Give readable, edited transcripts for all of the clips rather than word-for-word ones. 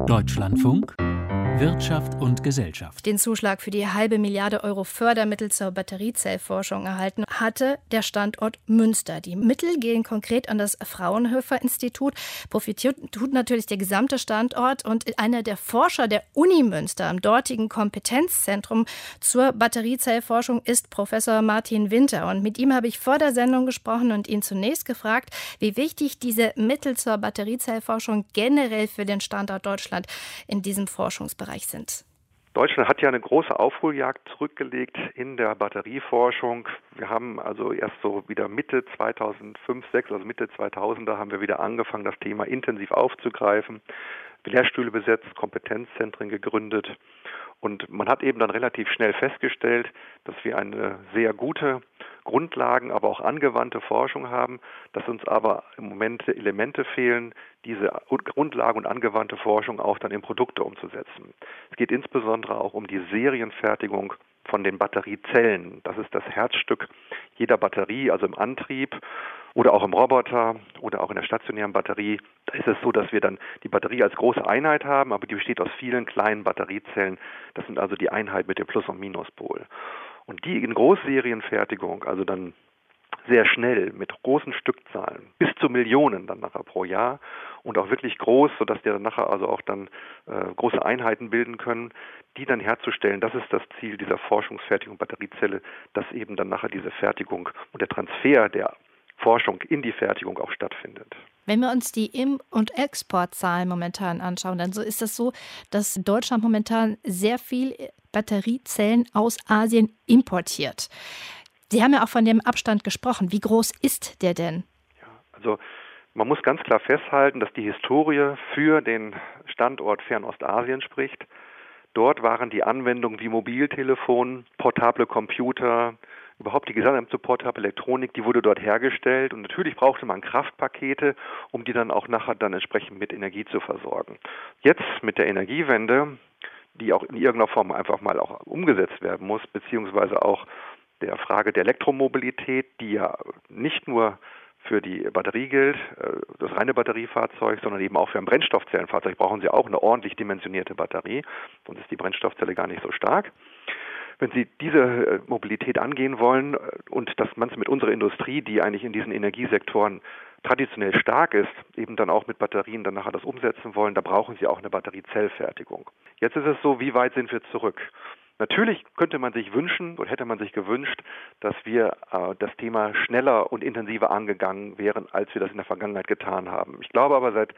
Deutschlandfunk Wirtschaft und Gesellschaft. Den Zuschlag für die halbe Milliarde Euro Fördermittel zur Batteriezellforschung erhalten hatte der Standort Münster. Die Mittel gehen konkret an das Fraunhofer-Institut. Profitiert tut natürlich der gesamte Standort, und einer der Forscher der Uni Münster am dortigen Kompetenzzentrum zur Batteriezellforschung ist Professor Martin Winter. Und mit ihm habe ich vor der Sendung gesprochen und ihn zunächst gefragt, wie wichtig diese Mittel zur Batteriezellforschung generell für den Standort Deutschland in diesem Forschungsbereich sind. Deutschland hat ja eine große Aufholjagd zurückgelegt in der Batterieforschung. Wir haben also erst so wieder Mitte 2005, 6, also Mitte 2000er haben wir wieder angefangen, das Thema intensiv aufzugreifen. Lehrstühle besetzt, Kompetenzzentren gegründet. Und man hat eben dann relativ schnell festgestellt, dass wir eine sehr gute Grundlagen, aber auch angewandte Forschung haben, dass uns aber im Moment Elemente fehlen, diese Grundlagen und angewandte Forschung auch dann in Produkte umzusetzen. Es geht insbesondere auch um die Serienfertigung von den Batteriezellen. Das ist das Herzstück jeder Batterie, also im Antrieb oder auch im Roboter oder auch in der stationären Batterie. Da ist es so, dass wir dann die Batterie als große Einheit haben, aber die besteht aus vielen kleinen Batteriezellen. Das sind also die Einheit mit dem Plus- und Minuspol. Und die in Großserienfertigung, also dann sehr schnell mit großen Stückzahlen, bis zu Millionen dann nachher pro Jahr und auch wirklich groß, sodass die dann nachher also auch dann große Einheiten bilden können, die dann herzustellen, das ist das Ziel dieser Forschungsfertigung Batteriezelle, dass eben dann nachher diese Fertigung und der Transfer der Forschung in die Fertigung auch stattfindet. Wenn wir uns die Im- und Exportzahlen momentan anschauen, dann ist es so, dass Deutschland momentan sehr viel Batteriezellen aus Asien importiert. Sie haben ja auch von dem Abstand gesprochen. Wie groß ist der denn? Ja, also man muss ganz klar festhalten, dass die Historie für den Standort Fernostasien spricht. Dort waren die Anwendungen wie Mobiltelefon, portable Computer, überhaupt die gesamte portable Elektronik, die wurde dort hergestellt, und natürlich brauchte man Kraftpakete, um die dann auch nachher dann entsprechend mit Energie zu versorgen. Jetzt mit der Energiewende, die auch in irgendeiner Form einfach mal auch umgesetzt werden muss, beziehungsweise auch der Frage der Elektromobilität, die ja nicht nur für die Batterie gilt, das reine Batteriefahrzeug, sondern eben auch für ein Brennstoffzellenfahrzeug brauchen Sie auch eine ordentlich dimensionierte Batterie, sonst ist die Brennstoffzelle gar nicht so stark. Wenn Sie diese Mobilität angehen wollen und dass man es mit unserer Industrie, die eigentlich in diesen Energiesektoren traditionell stark ist, eben dann auch mit Batterien dann nachher das umsetzen wollen, da brauchen Sie auch eine Batteriezellfertigung. Jetzt ist es so, wie weit sind wir zurück? Natürlich könnte man sich wünschen oder hätte man sich gewünscht, dass wir das Thema schneller und intensiver angegangen wären, als wir das in der Vergangenheit getan haben. Ich glaube aber seit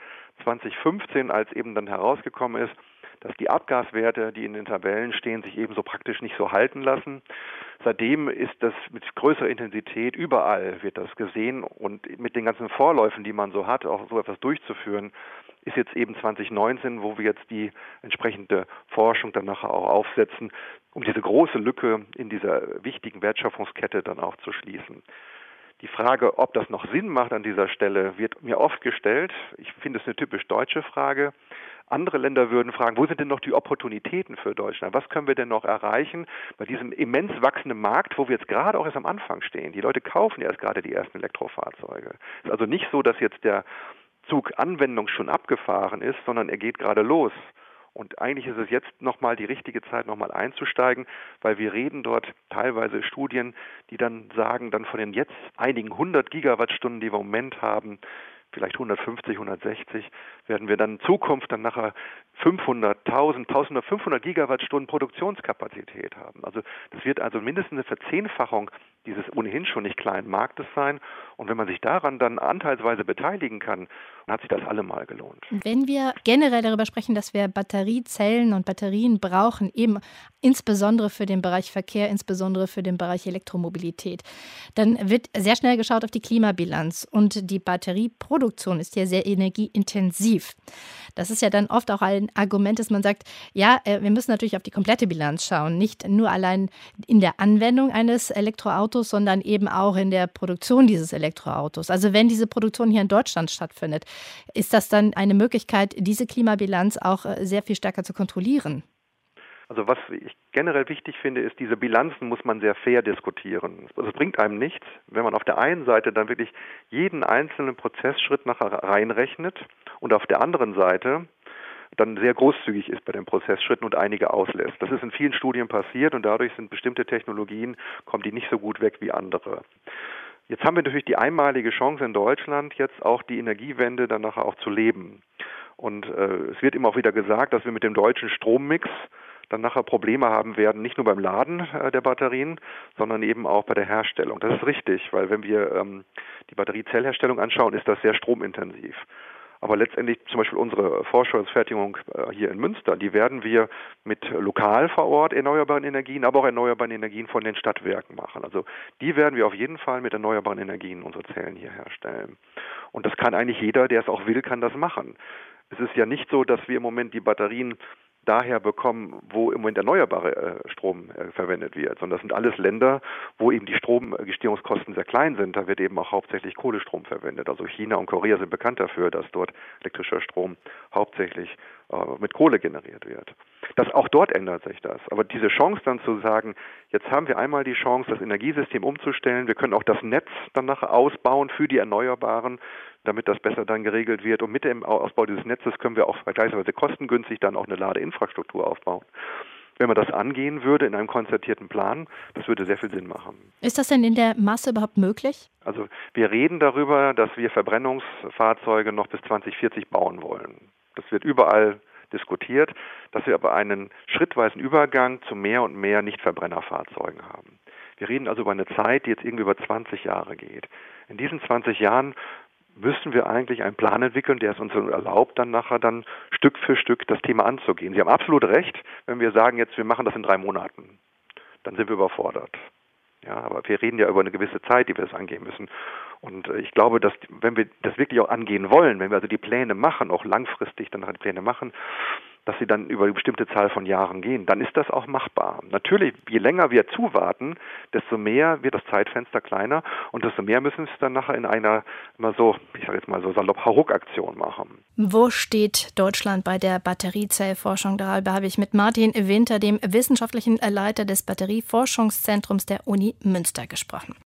2015, als eben dann herausgekommen ist, dass die Abgaswerte, die in den Tabellen stehen, sich ebenso praktisch nicht so halten lassen. Seitdem ist das mit größerer Intensität, überall wird das gesehen, und mit den ganzen Vorläufen, die man so hat, auch so etwas durchzuführen, ist jetzt eben 2019, wo wir jetzt die entsprechende Forschung dann nachher auch aufsetzen, um diese große Lücke in dieser wichtigen Wertschöpfungskette dann auch zu schließen. Die Frage, ob das noch Sinn macht an dieser Stelle, wird mir oft gestellt. Ich finde es eine typisch deutsche Frage. Andere Länder würden fragen, wo sind denn noch die Opportunitäten für Deutschland? Was können wir denn noch erreichen bei diesem immens wachsenden Markt, wo wir jetzt gerade auch erst am Anfang stehen? Die Leute kaufen erst gerade die ersten Elektrofahrzeuge. Es ist also nicht so, dass jetzt der Zug Anwendung schon abgefahren ist, sondern er geht gerade los. Und eigentlich ist es jetzt nochmal die richtige Zeit, nochmal einzusteigen, weil wir reden dort teilweise Studien, die dann sagen, dann von den jetzt einigen 100 Gigawattstunden, die wir im Moment haben, vielleicht 150, 160, werden wir dann in Zukunft dann nachher 500, 1000, 1500 Gigawattstunden Produktionskapazität haben. Also das wird also mindestens eine Verzehnfachung dieses ohnehin schon nicht kleinen Marktes sein. Und wenn man sich daran dann anteilsweise beteiligen kann, dann hat sich das allemal gelohnt. Wenn wir generell darüber sprechen, dass wir Batteriezellen und Batterien brauchen, eben insbesondere für den Bereich Verkehr, insbesondere für den Bereich Elektromobilität, dann wird sehr schnell geschaut auf die Klimabilanz. Und die Batterieproduktion ist ja sehr energieintensiv. Das ist ja dann oft auch ein Argument, dass man sagt, ja, wir müssen natürlich auf die komplette Bilanz schauen. Nicht nur allein in der Anwendung eines Elektroautos, sondern eben auch in der Produktion dieses Elektroautos. Also wenn diese Produktion hier in Deutschland stattfindet, ist das dann eine Möglichkeit, diese Klimabilanz auch sehr viel stärker zu kontrollieren? Also was ich generell wichtig finde, ist, diese Bilanzen muss man sehr fair diskutieren. Also es bringt einem nichts, wenn man auf der einen Seite dann wirklich jeden einzelnen Prozessschritt nachher reinrechnet und auf der anderen Seite dann sehr großzügig ist bei den Prozessschritten und einige auslässt. Das ist in vielen Studien passiert und dadurch sind bestimmte Technologien, kommen die nicht so gut weg wie andere. Jetzt haben wir natürlich die einmalige Chance in Deutschland, jetzt auch die Energiewende dann nachher auch zu leben. Und es wird immer auch wieder gesagt, dass wir mit dem deutschen Strommix dann nachher Probleme haben werden, nicht nur beim Laden der Batterien, sondern eben auch bei der Herstellung. Das ist richtig, weil wenn wir die Batteriezellherstellung anschauen, ist das sehr stromintensiv. Aber letztendlich zum Beispiel unsere Vorschusssfertigung hier in Münster, die werden wir mit lokal vor Ort erneuerbaren Energien, aber auch erneuerbaren Energien von den Stadtwerken machen. Also die werden wir auf jeden Fall mit erneuerbaren Energien unsere Zellen hier herstellen. Und das kann eigentlich jeder, der es auch will, kann das machen. Es ist ja nicht so, dass wir im Moment die Batterien daher bekommen, wo im Moment erneuerbarer Strom verwendet wird, sondern das sind alles Länder, wo eben die Stromgestehungskosten sehr klein sind. Da wird eben auch hauptsächlich Kohlestrom verwendet. Also China und Korea sind bekannt dafür, dass dort elektrischer Strom hauptsächlich mit Kohle generiert wird. Auch dort ändert sich das. Aber diese Chance dann zu sagen, jetzt haben wir einmal die Chance, das Energiesystem umzustellen. Wir können auch das Netz dann nachher ausbauen für die Erneuerbaren, damit das besser dann geregelt wird. Und mit dem Ausbau dieses Netzes können wir auch vergleichsweise kostengünstig dann auch eine Ladeinfrastruktur aufbauen. Wenn man das angehen würde in einem konzertierten Plan, das würde sehr viel Sinn machen. Ist das denn in der Masse überhaupt möglich? Also wir reden darüber, dass wir Verbrennungsfahrzeuge noch bis 2040 bauen wollen. Das wird überall diskutiert, dass wir aber einen schrittweisen Übergang zu mehr und mehr Nichtverbrennerfahrzeugen haben. Wir reden also über eine Zeit, die jetzt irgendwie über 20 Jahre geht. In diesen 20 Jahren müssen wir eigentlich einen Plan entwickeln, der es uns erlaubt, dann nachher dann Stück für Stück das Thema anzugehen. Sie haben absolut recht, wenn wir sagen jetzt, wir machen das in 3 Monaten. Dann sind wir überfordert. Ja, aber wir reden ja über eine gewisse Zeit, die wir das angehen müssen. Und ich glaube, dass wenn wir das wirklich auch angehen wollen, wenn wir also die Pläne machen, auch langfristig dann die Pläne machen, dass sie dann über eine bestimmte Zahl von Jahren gehen, dann ist das auch machbar. Natürlich, je länger wir zuwarten, desto mehr wird das Zeitfenster kleiner und desto mehr müssen wir es dann nachher in einer, immer so, ich sage jetzt mal so salopp, Hauruck-Aktion machen. Wo steht Deutschland bei der Batteriezellforschung? Darüber habe ich mit Martin Winter, dem wissenschaftlichen Leiter des Batterieforschungszentrums der Uni Münster, gesprochen.